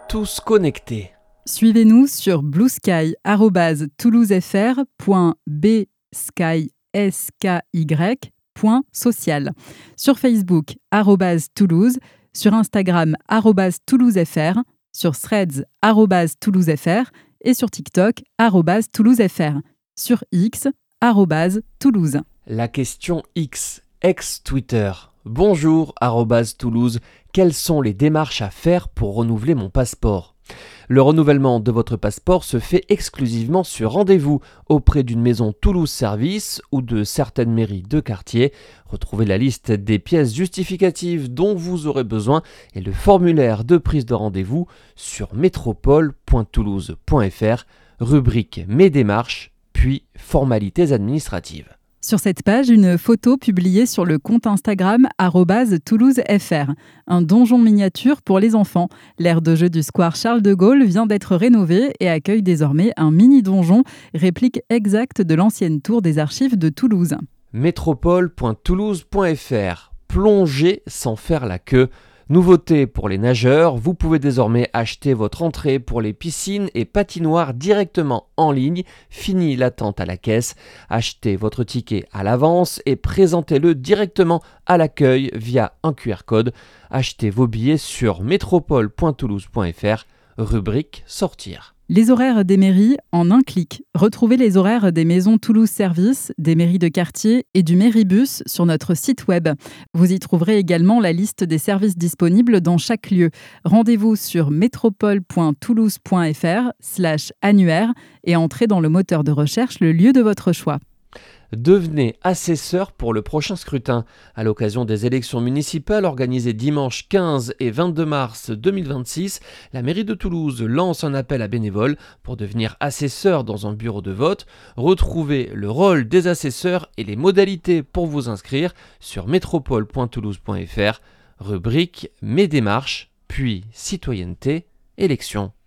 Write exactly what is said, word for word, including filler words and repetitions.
tous connectés. Suivez-nous sur bluesky arobase toulousefr point b sky s k y point social, sur Facebook arobase toulouse, sur Instagram arobase toulousefr, sur Threads arobase toulousefr et sur TikTok arobase toulousefr, sur X arobase toulouse. La question X, ex-Twitter. Bonjour arobase toulouse, quelles sont les démarches à faire pour renouveler mon passeport ? Le renouvellement de votre passeport se fait exclusivement sur rendez-vous auprès d'une maison Toulouse Service ou de certaines mairies de quartier. Retrouvez la liste des pièces justificatives dont vous aurez besoin et le formulaire de prise de rendez-vous sur métropole point toulouse point f r, rubrique Mes démarches, puis formalités administratives. Sur cette page, une photo publiée sur le compte Instagram arobase toulousefr. Un donjon miniature pour les enfants. L'aire de jeu du square Charles de Gaulle vient d'être rénové et accueille désormais un mini-donjon, réplique exacte de l'ancienne tour des archives de Toulouse. métropole point toulouse point f r. Plongez sans faire la queue. Nouveauté pour les nageurs, vous pouvez désormais acheter votre entrée pour les piscines et patinoires directement en ligne. Fini l'attente à la caisse. Achetez votre ticket à l'avance et présentez-le directement à l'accueil via un Q R code. Achetez vos billets sur métropole point toulouse point f r, rubrique Sortir. Les horaires des mairies en un clic. Retrouvez les horaires des maisons Toulouse Service, des mairies de quartier et du Méribus sur notre site web. Vous y trouverez également la liste des services disponibles dans chaque lieu. Rendez-vous sur métropole point toulouse point f r slash annuaire et entrez dans le moteur de recherche le lieu de votre choix. Devenez assesseur pour le prochain scrutin. À l'occasion des élections municipales organisées dimanche quinze et vingt-deux mars deux mille vingt-six, la mairie de Toulouse lance un appel à bénévoles pour devenir assesseur dans un bureau de vote. Retrouvez le rôle des assesseurs et les modalités pour vous inscrire sur métropole point toulouse point f r, rubrique Mes démarches, puis citoyenneté, élections.